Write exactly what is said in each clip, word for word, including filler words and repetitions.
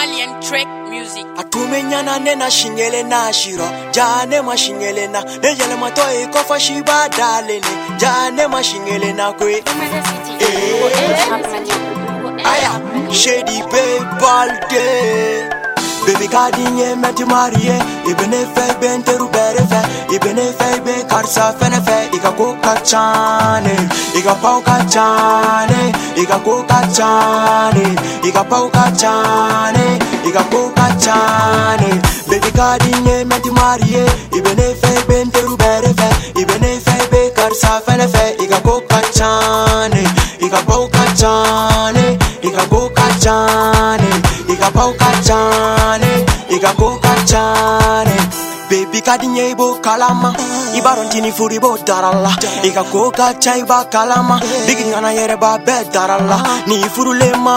Malian Trick Music. Atumenyana nena shingele na shiro jane ma shingele na nejele matoi kofa shiba dalene jane ma shingele na kwe aya shady balde baby kadinye meti marie ibene fe benteru berefe ibene fe be karsa fenefe ikakoka chane ikapauka chane ikakoka chane ikapauka chane ikakoka chane baby kadinye meti marie ibene fe benteru berefe ibene fe be karsa fenefe ikakoka chane ikapauka chane ikakoka chane ikapauka chane ikakoka chane baby kadinye ibo kalama ibarontini furi bo daralla ikakoka chaiba kalama bigingana yere ba be daralla ni furule ma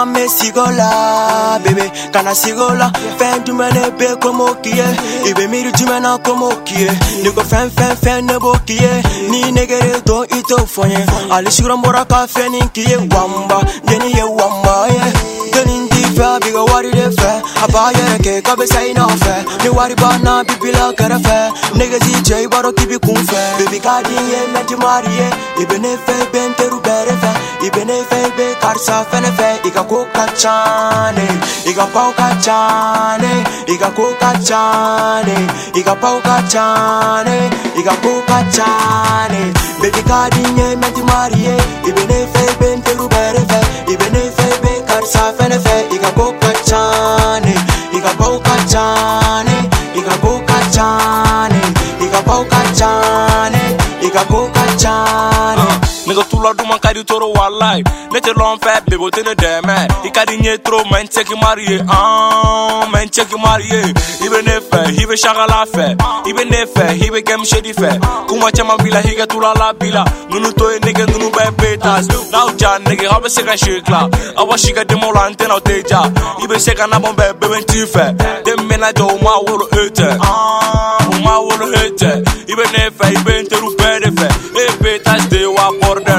mesigola bebe kana sigola fen du mene be komo kiye ibe miru du mena komo kiye ni go fen fen fen ne bo kiye ni negere do ito fonye ali sigura mbora ka fen kiye wamba deni ye wamba ye deni fa bigo wari de fa abaya ke ka be say no fa ni wari bana bibila kara fa nigga D J baro kibi kun fa baby kadinye meti marie ibene fe benteru bere fa ibene fe be karsa fene fe ikakoka chane ikapauka chane ikakoka chane ikapauka chane ikakoka chane baby kadinye meti marie ibene fe benteru bere fa ibene fe be karsa fene fe ikakoka chane ikapauka chane ikakoka chane ikapauka chane ikakoka chane nigga tula du man kadi toro wallahi nete lon fa bebo tene deme ikadi nyetro man check marie ah man check marie ibe ne fa ibe shagala fa ibe ne fa ibe gem shedi fa kuma chama bila higa tula la bila nunu to nigga nunu be betas now jan nigga habe se kan shekla awashiga demo lante na teja ibe se kan na bombe beben tifa dem mena do ma wolo ete ah ma wolo ete ibe ne fa ibe enteru bede fa e betas de wa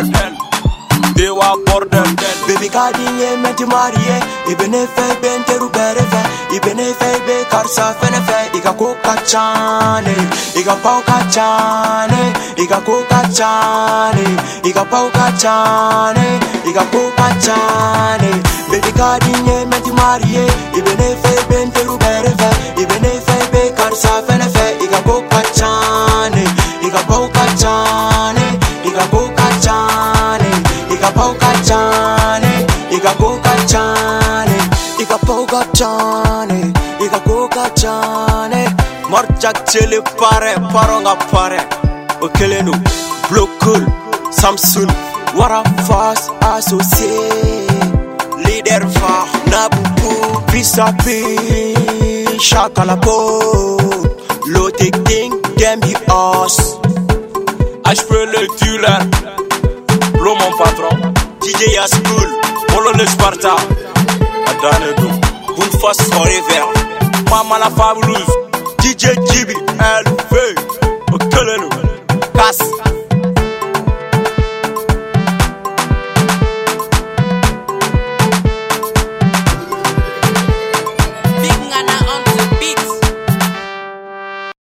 they were border baby kadinye meti marie ibene fe benteru berefe ibene fe be karsa fene fe ikakoka chane ikapauka chane ikakoka chane ikapauka chane ikakoka chane baby kadinye meti marie ibene fe benteru berefe ibene fe be karsa fene fe ikakoka chane ikapauka chane ikakoka chane ikapauka chane ikakoka chane ikapauka chane ikakoka chane morjak chele pare paronga pare okelenu blokul samsun wara fast associé leader fa nabu bisapi shakalapo lo tek ding dem bi os H P le dealer Bro mon patron D J Yaskool Molo le Sparta Adane do Boom fast forever Mama la fabuleuse D J Gibi